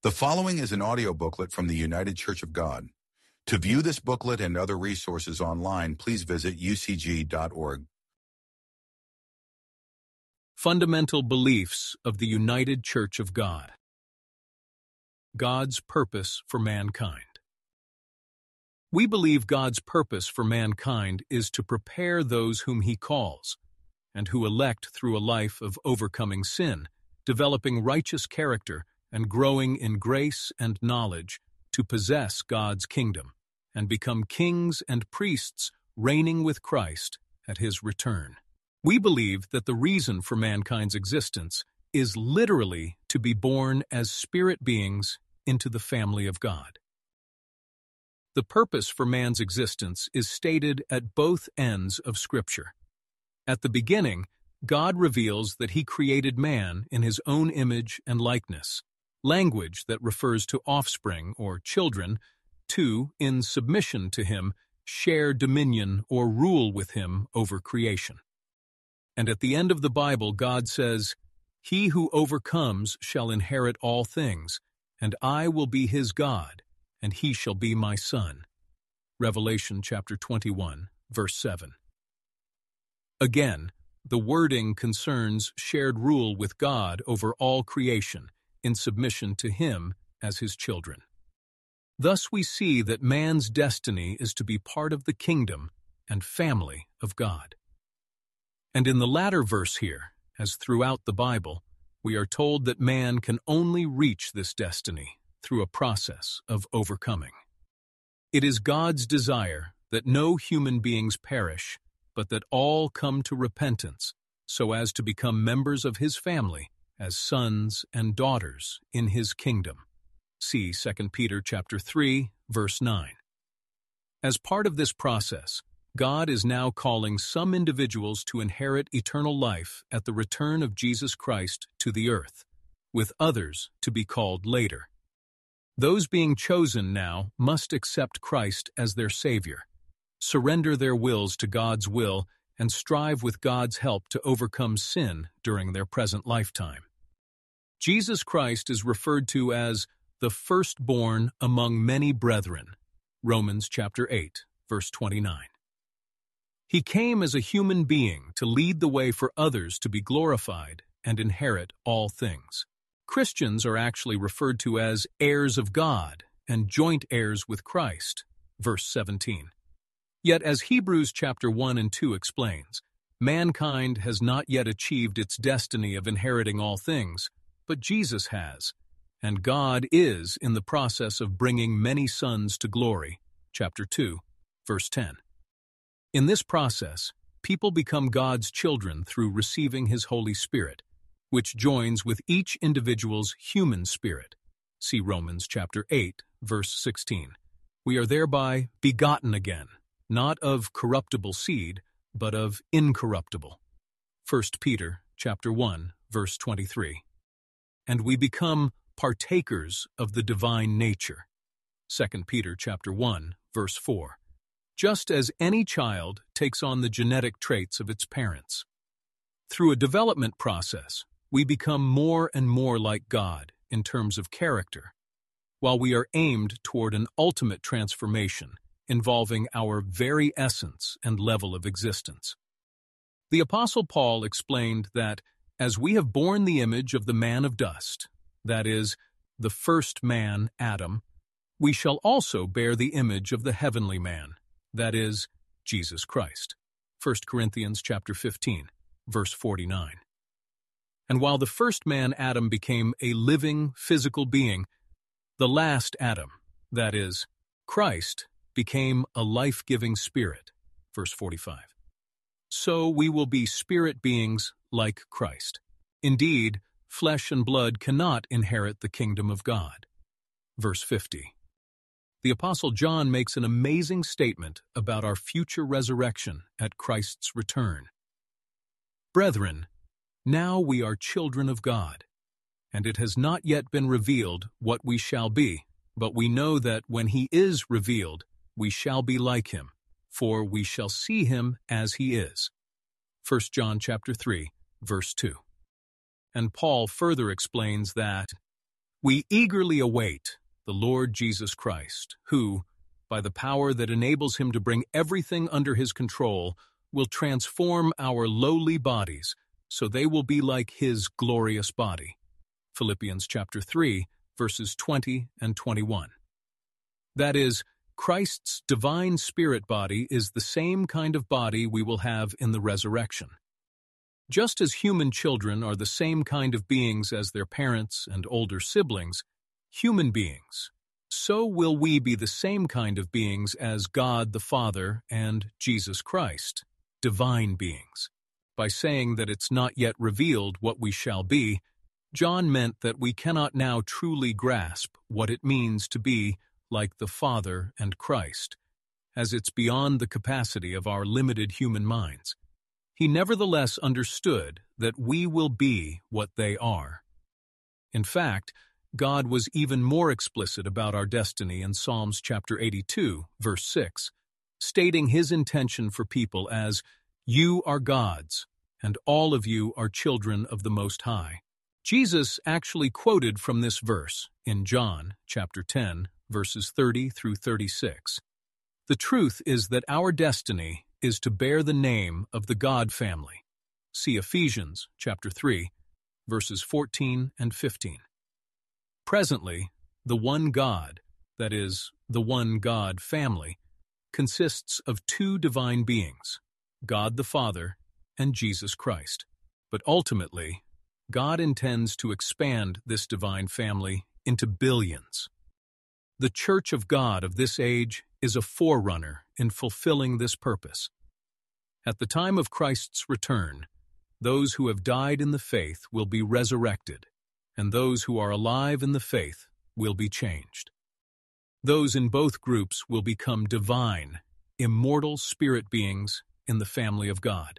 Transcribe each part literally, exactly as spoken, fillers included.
The following is an audio booklet from the United Church of God. To view this booklet and other resources online, please visit u c g dot org. Fundamental Beliefs of the United Church of God. God's Purpose for Mankind. We believe God's purpose for mankind is to prepare those whom He calls, and who elect through a life of overcoming sin, developing righteous character, and growing in grace and knowledge to possess God's kingdom, and become kings and priests reigning with Christ at His return. We believe that the reason for mankind's existence is literally to be born as spirit beings into the family of God. The purpose for man's existence is stated at both ends of Scripture. At the beginning, God reveals that He created man in His own image and likeness, language that refers to offspring or children, to, in submission to Him, share dominion or rule with Him over creation. And at the end of the Bible, God says, "He who overcomes shall inherit all things, and I will be his God, and he shall be my son." Revelation chapter twenty-one, verse seven. Again, the wording concerns shared rule with God over all creation, in submission to Him as His children. Thus we see that man's destiny is to be part of the kingdom and family of God. And in the latter verse here, as throughout the Bible, we are told that man can only reach this destiny through a process of overcoming. It is God's desire that no human beings perish, but that all come to repentance, so as to become members of His family as sons and daughters in His kingdom. See Second Peter chapter three, verse nine. As part of this process, God is now calling some individuals to inherit eternal life at the return of Jesus Christ to the earth, with others to be called later. Those being chosen now must accept Christ as their Savior, surrender their wills to God's will, and strive with God's help to overcome sin during their present lifetime. Jesus Christ is referred to as the firstborn among many brethren, Romans chapter eight, verse twenty-nine. He came as a human being to lead the way for others to be glorified and inherit all things. Christians are actually referred to as heirs of God and joint heirs with Christ, verse seventeen. Yet as Hebrews chapter one and two explains, mankind has not yet achieved its destiny of inheriting all things, but Jesus has, and God is in the process of bringing many sons to glory, chapter two, verse ten. In this process, people become God's children through receiving His Holy Spirit, which joins with each individual's human spirit. See Romans chapter eight, verse sixteen. We are thereby begotten again, not of corruptible seed, but of incorruptible. First Peter chapter one, verse twenty-three. And we become partakers of the divine nature. Second Peter chapter one, verse four. Just as any child takes on the genetic traits of its parents. Through a development process, we become more and more like God in terms of character, while we are aimed toward an ultimate transformation involving our very essence and level of existence. The Apostle Paul explained that as we have borne the image of the man of dust, that is, the first man, Adam, we shall also bear the image of the heavenly man, that is, Jesus Christ. First Corinthians chapter fifteen, verse forty-nine. And while the first man, Adam, became a living, physical being, the last Adam, that is, Christ, became a life-giving spirit. Verse forty-five. So we will be spirit beings like Christ. Indeed, flesh and blood cannot inherit the kingdom of God. Verse fifty. The Apostle John makes an amazing statement about our future resurrection at Christ's return. Brethren, now we are children of God, and it has not yet been revealed what we shall be, but we know that when He is revealed, we shall be like Him, for we shall see Him as He is. First John chapter three, verse two. And Paul further explains that We eagerly await the Lord Jesus Christ, who, by the power that enables him to bring everything under his control, will transform our lowly bodies so they will be like his glorious body. Philippians chapter three, verses twenty and twenty-one. That is, Christ's divine spirit body is the same kind of body we will have in the resurrection. Just as human children are the same kind of beings as their parents and older siblings, human beings, so will we be the same kind of beings as God the Father and Jesus Christ, divine beings. By saying that it's not yet revealed what we shall be, John meant that we cannot now truly grasp what it means to be like the Father and Christ, as it's beyond the capacity of our limited human minds. He nevertheless understood that we will be what they are. In fact, God was even more explicit about our destiny in Psalms chapter eighty-two, verse six, stating his intention for people as, "You are gods, and all of you are children of the Most High." Jesus actually quoted from this verse in John chapter ten, verses thirty through thirty-six. The truth is that our destiny is to bear the name of the God family. See Ephesians chapter three, verses fourteen and fifteen. Presently, the one God, that is, the one God family, consists of two divine beings, God the Father and Jesus Christ. But ultimately, God intends to expand this divine family into billions. The Church of God of this age is a forerunner in fulfilling this purpose. At the time of Christ's return, those who have died in the faith will be resurrected, and those who are alive in the faith will be changed. Those in both groups will become divine, immortal spirit beings in the family of God.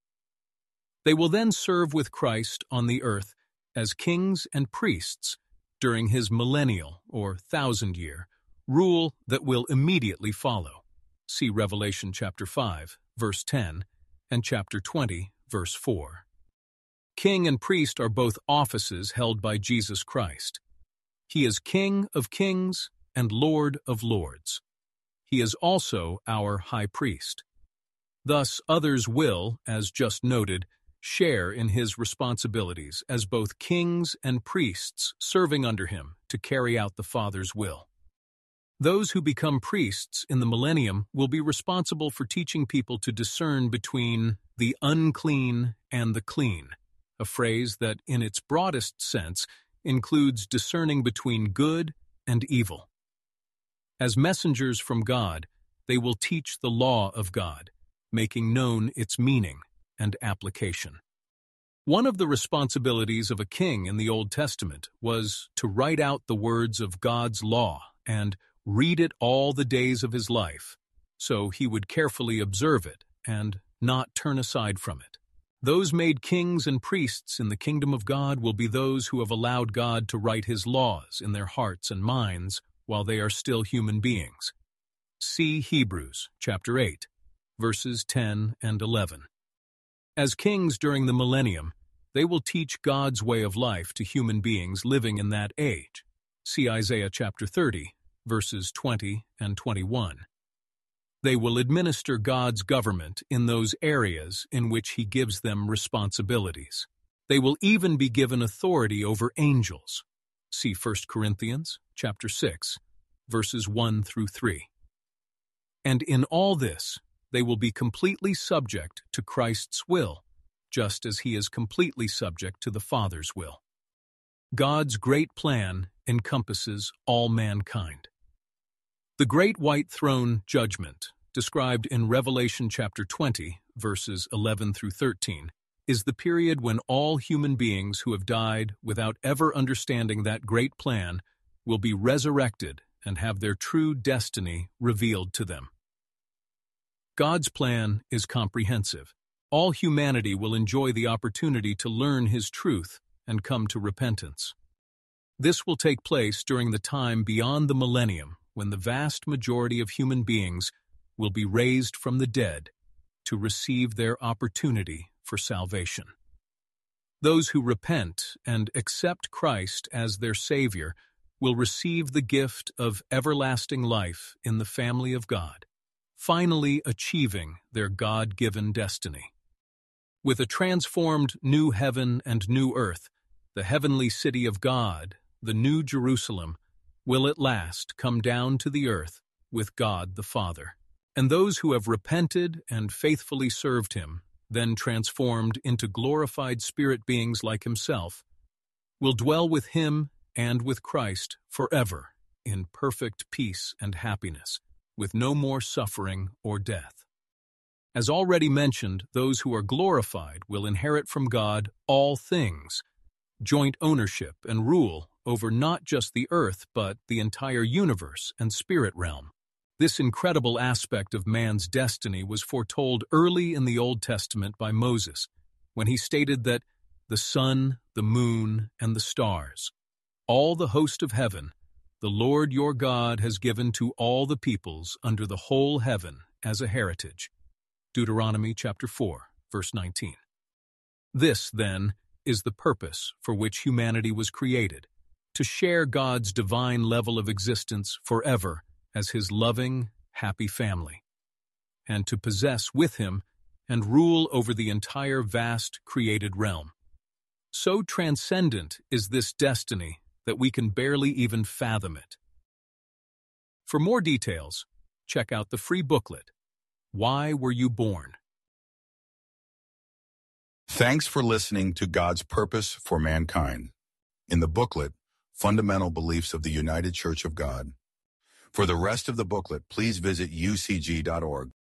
They will then serve with Christ on the earth as kings and priests during his millennial or thousand-year rule that will immediately follow. See Revelation chapter five, verse ten, and chapter twenty, verse four. King and priest are both offices held by Jesus Christ. He is King of kings and Lord of lords. He is also our high priest. Thus, others will, as just noted, share in his responsibilities as both kings and priests serving under him to carry out the Father's will. Those who become priests in the millennium will be responsible for teaching people to discern between the unclean and the clean, a phrase that, in its broadest sense, includes discerning between good and evil. As messengers from God, they will teach the law of God, making known its meaning and application. One of the responsibilities of a king in the Old Testament was to write out the words of God's law and read it all the days of his life, so he would carefully observe it and not turn aside from it. Those made kings and priests in the kingdom of God will be those who have allowed God to write his laws in their hearts and minds while they are still human beings. See Hebrews chapter eight, verses ten and eleven. As kings during the millennium, they will teach God's way of life to human beings living in that age. See Isaiah chapter thirty, verses twenty and twenty-one. They will administer God's government in those areas in which he gives them responsibilities. They will even be given authority over angels. See First Corinthians chapter six, verses one through three. And in all this, they will be completely subject to Christ's will, just as he is completely subject to the Father's will. God's great plan encompasses all mankind. The great white throne judgment, described in Revelation chapter twenty, verses eleven through thirteen, is the period when all human beings who have died without ever understanding that great plan will be resurrected and have their true destiny revealed to them. God's plan is comprehensive. All humanity will enjoy the opportunity to learn his truth and come to repentance. This will take place during the time beyond the millennium, when the vast majority of human beings will be raised from the dead to receive their opportunity for salvation. Those who repent and accept Christ as their Savior will receive the gift of everlasting life in the family of God, finally achieving their God-given destiny. With a transformed new heaven and new earth, the heavenly city of God, the New Jerusalem, will at last come down to the earth with God the Father. And those who have repented and faithfully served Him, then transformed into glorified spirit beings like Himself, will dwell with Him and with Christ forever in perfect peace and happiness, with no more suffering or death. As already mentioned, those who are glorified will inherit from God all things, joint ownership and rule over not just the earth but the entire universe and spirit realm. This incredible aspect of man's destiny was foretold early in the Old Testament by Moses, when he stated that the sun, the moon, and the stars, all the host of heaven, the Lord your God has given to all the peoples under the whole heaven as a heritage. Deuteronomy chapter four, verse nineteen. This, then, is the purpose for which humanity was created, to share God's divine level of existence forever as His loving, happy family, and to possess with Him and rule over the entire vast created realm. So transcendent is this destiny that we can barely even fathom it. For more details, check out the free booklet, Why Were You Born? Thanks for listening to God's Purpose for Mankind. In the booklet, Fundamental Beliefs of the United Church of God. For the rest of the booklet, please visit U C G dot org.